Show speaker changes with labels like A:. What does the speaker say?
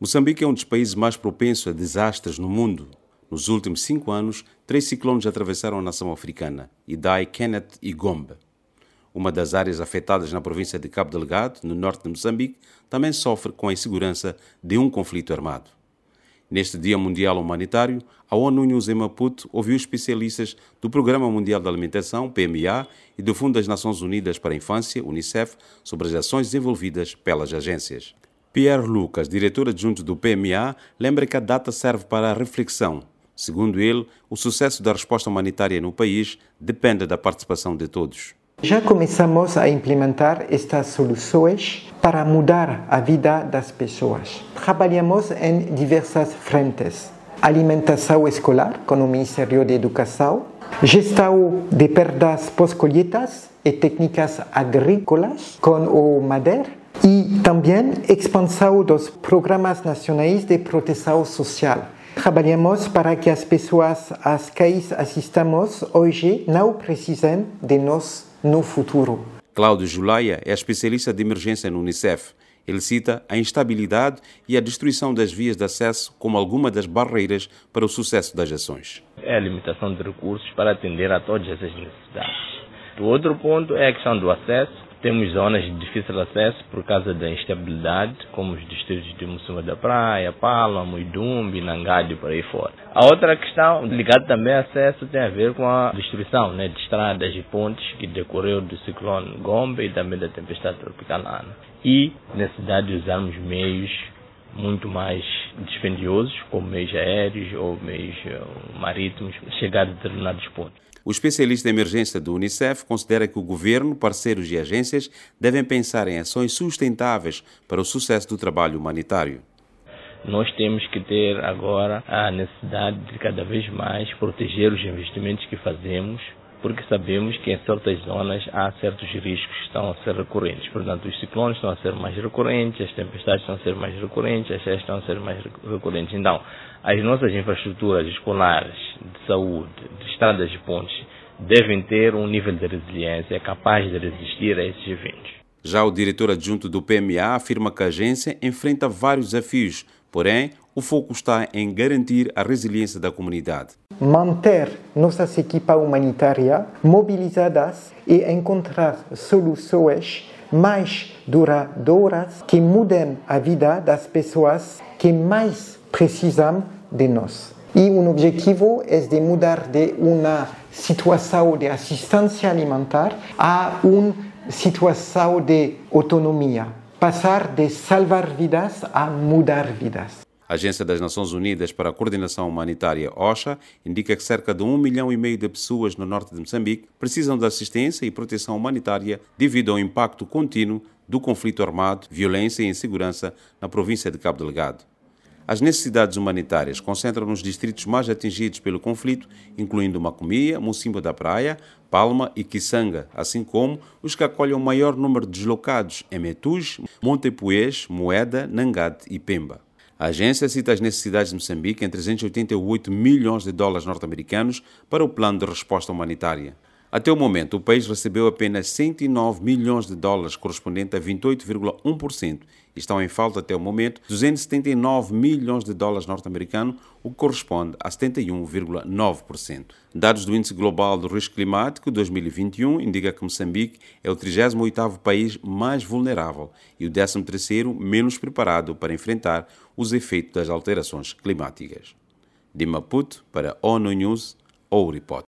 A: Moçambique é um dos países mais propensos a desastres no mundo. Nos últimos 5 anos, 3 ciclones atravessaram a nação africana, Idai, Kenneth e Gombe. Uma das áreas afetadas na província de Cabo Delgado, no norte de Moçambique, também sofre com a insegurança de um conflito armado. Neste Dia Mundial Humanitário, a ONU News em Maputo ouviu especialistas do Programa Mundial da Alimentação, PMA, e do Fundo das Nações Unidas para a Infância, UNICEF, sobre as ações desenvolvidas pelas agências. Pierre Lucas, diretor adjunto do PMA, lembra que a data serve para a reflexão. Segundo ele, o sucesso da resposta humanitária no país depende da participação de todos.
B: Já começamos a implementar estas soluções para mudar a vida das pessoas. Trabalhamos em diversas frentes: alimentação escolar com o Ministério da Educação, gestão de perdas pós-colheitas e técnicas agrícolas com o MADER, e também expansão dos programas nacionais de proteção social. Trabalhamos para que as pessoas às quais assistamos hoje não precisem de nós no futuro.
A: Cláudio Julaia é especialista de emergência no UNICEF. Ele cita a instabilidade e a destruição das vias de acesso como alguma das barreiras para o sucesso das ações.
C: É a limitação de recursos para atender a todas essas necessidades. O outro ponto é a questão do acesso. Temos zonas de difícil acesso por causa da instabilidade, como os distritos de Mussuma da Praia, Palma, Muidumbi, Nangade e por aí fora. A outra questão, ligada também ao acesso, tem a ver com a destruição de estradas e pontes que decorreu do ciclone Gombe e também da tempestade tropical Ana. E necessidade de usarmos meios muito mais dispendiosos, como meios aéreos ou meios marítimos, chegar a determinados pontos.
A: O especialista em emergência do UNICEF considera que o governo, parceiros e agências devem pensar em ações sustentáveis para o sucesso do trabalho humanitário.
C: Nós temos que ter agora a necessidade de cada vez mais proteger os investimentos que fazemos, porque sabemos que em certas zonas há certos riscos que estão a ser recorrentes. Portanto, os ciclones estão a ser mais recorrentes, as tempestades estão a ser mais recorrentes, as cheias estão a ser mais recorrentes. Então, as nossas infraestruturas escolares, de saúde, de estradas e pontes, devem ter um nível de resiliência capaz de resistir a esses eventos.
A: Já o diretor adjunto do PMA afirma que a agência enfrenta vários desafios, porém, o foco está em garantir a resiliência da comunidade.
B: Manter nossas equipas humanitárias mobilizadas e encontrar soluções mais duradouras que mudem a vida das pessoas que mais precisam de nós. E o objetivo é de mudar de uma situação de assistência alimentar a uma situação de autonomia. Passar de salvar vidas a mudar vidas.
A: A Agência das Nações Unidas para a Coordenação Humanitária, OCHA, indica que cerca de 1,5 milhão de pessoas no norte de Moçambique precisam de assistência e proteção humanitária devido ao impacto contínuo do conflito armado, violência e insegurança na província de Cabo Delgado. As necessidades humanitárias concentram nos distritos mais atingidos pelo conflito, incluindo Macomia, Mucimba da Praia, Palma e Kisanga, assim como os que acolhem o maior número de deslocados em Metus, Montepuez, Moeda, Nangade e Pemba. A agência cita as necessidades de Moçambique em 388 milhões de dólares norte-americanos para o plano de resposta humanitária. Até o momento, o país recebeu apenas 109 milhões de dólares, correspondente a 28,1%, e estão em falta até o momento 279 milhões de dólares norte-americanos, o que corresponde a 71,9%. Dados do Índice Global do Risco Climático 2021 indicam que Moçambique é o 38º país mais vulnerável e o 13º menos preparado para enfrentar os efeitos das alterações climáticas. De Maputo, para ONU News, Ouripot.